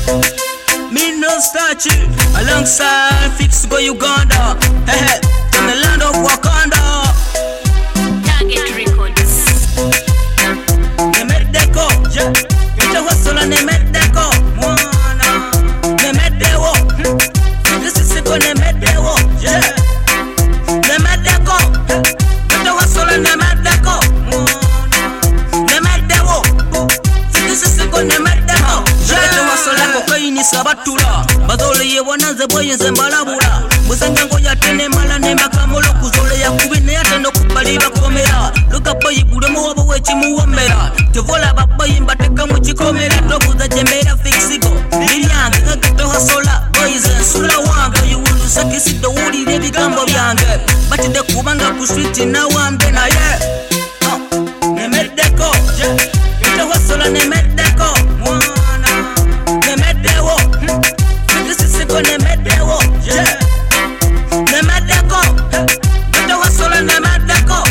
Me no starch alongside Fix go Uganda. Hey, hey, from the land of Wakanda. Target Records. Nemedeko, yeah. Ita wasola nemedeko. Mwana. Nemedewo. This is it on nemedewo, yeah. Nemedeko. Ita wasola nemedeko. Nemedewo. This is it on nemedeko, yeah. Ita wasola kokaini sabatula. Bazole ye wananze boye zembalabula. Musanga ngoya tene mala ne makamulo kuzole ya kubine yatendo kubaliba komera. Luka boyi bulemo wabo wechi muwomera. Tevola baboyi mbateka mu kikomera tokuza jemera fixigo. Lilyange kagato hasola boys sula wange yuwulusa kisido wulire ebigambo byange. Batide kubanga ku street na wambe na ye. Nemeddeko, ite hasola nemeddeko. Mwana nemedewo. This is it on nemedewo, yeah. Nemeddeko, ite hasola nemeddeko.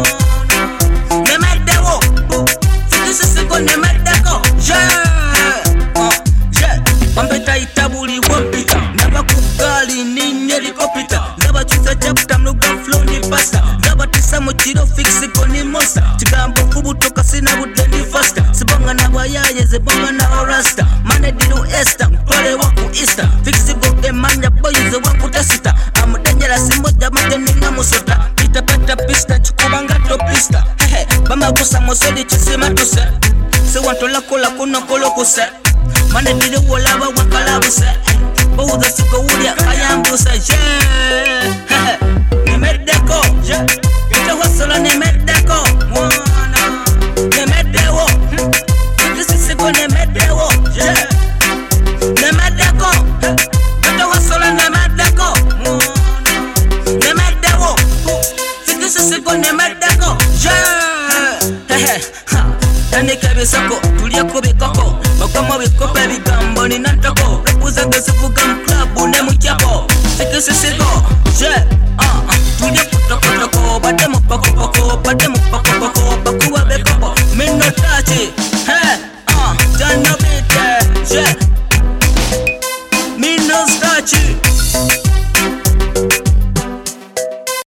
Nemedewo. This is it on nemeddeko, yeah. Yeah. Bambeta itabuli wopita. Naba kugali ninye likopita. Naba chusa chapta mnuga flow ni pasta. Naba tisa mochiro fixi koni monster. Chigambo kubu toka sina budeni faster. Sibonga na wayaye zibonga na orasta. Mane dilu esta, mpole waku ista. Fixi goge manya boyize waku tesita. Amudengera simoja mateni na musota. Pita pata pista chukubanga to pista. Hehe, bamba kusa mosodi chisima tuse. Se wanto lako lako no kolo kuse. Mane dilu walaba wakala buse. Bouda siko ulia kayambuse, yeah. Hehe, nemeddeko, yeah. Ita wasola nemeddeko. Mwana nemedewo. This is it on nemedewo, yeah. Nemeddeko, ita wasola nemeddeko. Mwana nemedewo. This is it on nemeddeko, yeah. Hehe, ha. Tandika bisako, tuliako bikoko. Bakama bikope bigambo ni nantoko. Repuza gesivuga mklabu ne mchako. Sikisisiko, yeah. Tulia kutoko toko. Bate mupako poko, bate mupako poko. Bakuwa bekopo, mino tachi.